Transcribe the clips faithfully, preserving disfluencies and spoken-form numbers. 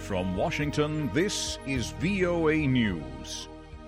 From Washington, this is V O A News.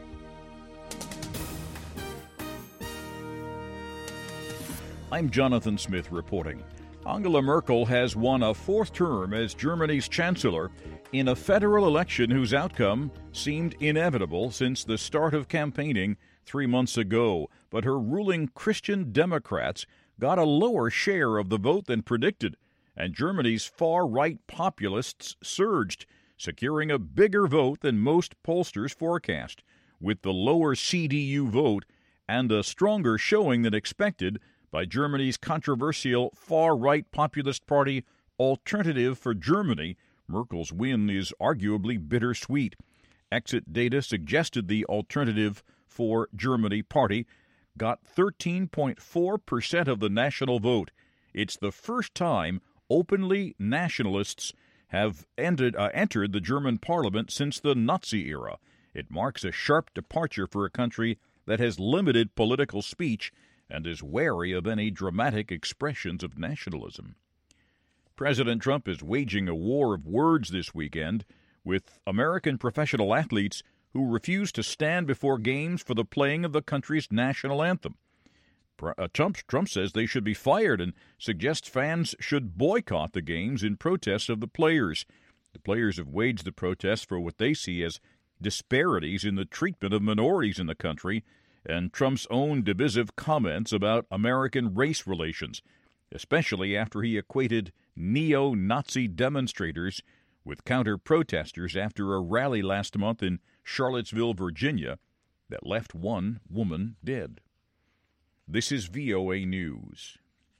I'm Jonathan Smith reporting. Angela Merkel has won a fourth term as Germany's chancellor in a federal election whose outcome seemed inevitable since the start of campaigning three months ago. But her ruling Christian Democrats got a lower share of the vote than predicted, and Germany's far-right populists surged, securing a bigger vote than most pollsters forecast. With the lower C D U vote and a stronger showing than expected by Germany's controversial far-right populist party Alternative for Germany, Merkel's win is arguably bittersweet. Exit data suggested the Alternative for Germany party got thirteen point four percent of the national vote. It's the first time openly nationalists have ended, uh, entered the German parliament since the Nazi era. It marks a sharp departure for a country that has limited political speech and is wary of any dramatic expressions of nationalism. President Trump is waging a war of words this weekend with American professional athletes who refuse to stand before games for the playing of the country's national anthem. Trump, Trump says they should be fired and suggests fans should boycott the games in protest of the players. The players have waged the protest for what they see as disparities in the treatment of minorities in the country and Trump's own divisive comments about American race relations, especially after he equated neo-Nazi demonstrators with counter-protesters after a rally last month in Charlottesville, Virginia, that left one woman dead. This is V O A News.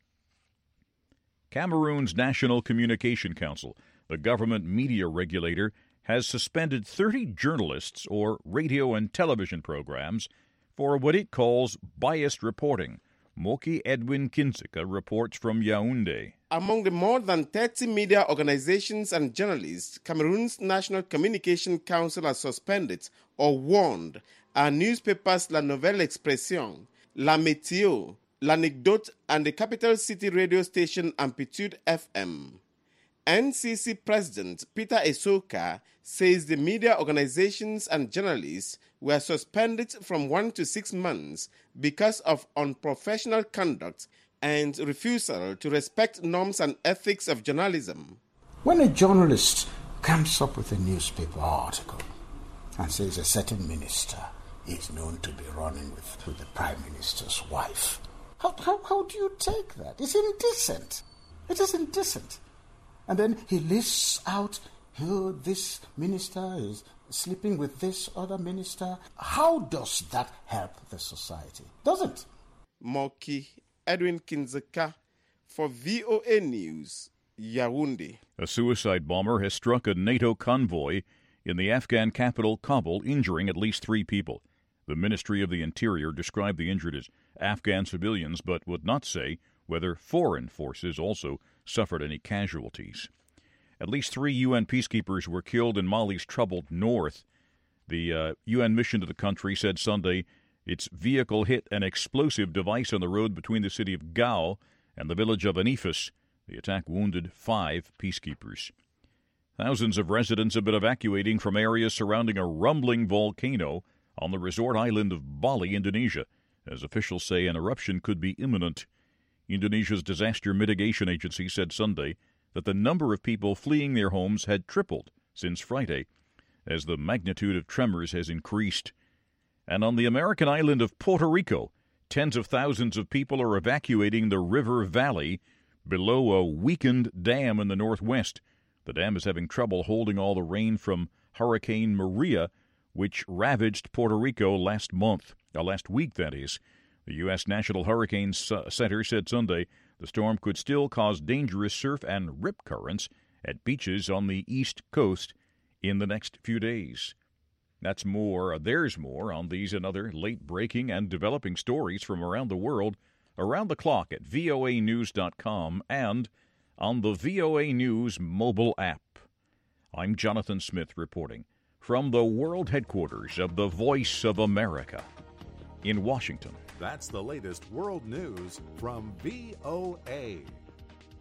Cameroon's National Communication Council, the government media regulator, has suspended thirty journalists or radio and television programs for what it calls biased reporting. Moki Edwin Kinzeka reports from Yaoundé. Among the more than thirty media organizations and journalists, Cameroon's National Communication Council has suspended or warned our newspapers La Nouvelle Expression, La Météo, L'Anecdote, and the capital city radio station Amplitude F M. N C C President Peter Esoka says the media organizations and journalists were suspended from one to six months because of unprofessional conduct and refusal to respect norms and ethics of journalism. When a journalist comes up with a newspaper article and says a certain minister is known to be running with, with the prime minister's wife, how, how, how do you take that? It's indecent. It is indecent. And then he lists out, oh, this minister is sleeping with this other minister. How does that help the society? Doesn't. Moki Edwin Kinzeka for V O A News, Yaoundé. A suicide bomber has struck a NATO convoy in the Afghan capital Kabul, injuring at least three people. The Ministry of the Interior described the injured as Afghan civilians, but would not say whether foreign forces also suffered any casualties. At least three U N peacekeepers were killed in Mali's troubled north. The uh, U N mission to the country said Sunday its vehicle hit an explosive device on the road between the city of Gao and the village of Anifis. The attack wounded five peacekeepers. Thousands of residents have been evacuating from areas surrounding a rumbling volcano on the resort island of Bali, Indonesia, as officials say an eruption could be imminent. Indonesia's disaster mitigation agency said Sunday that the number of people fleeing their homes had tripled since Friday, as the magnitude of tremors has increased. And on the American island of Puerto Rico, tens of thousands of people are evacuating the river valley below a weakened dam in the northwest. The dam is having trouble holding all the rain from Hurricane Maria, which ravaged Puerto Rico last month, uh, last week, that is. The U S National Hurricane Center said Sunday the storm could still cause dangerous surf and rip currents at beaches on the east coast in the next few days. That's more, uh, there's more on these and other late-breaking and developing stories from around the world, around the clock at V O A news dot com and on the V O A News mobile app. I'm Jonathan Smith reporting from the world headquarters of the Voice of America in Washington. That's the latest world news from V O A.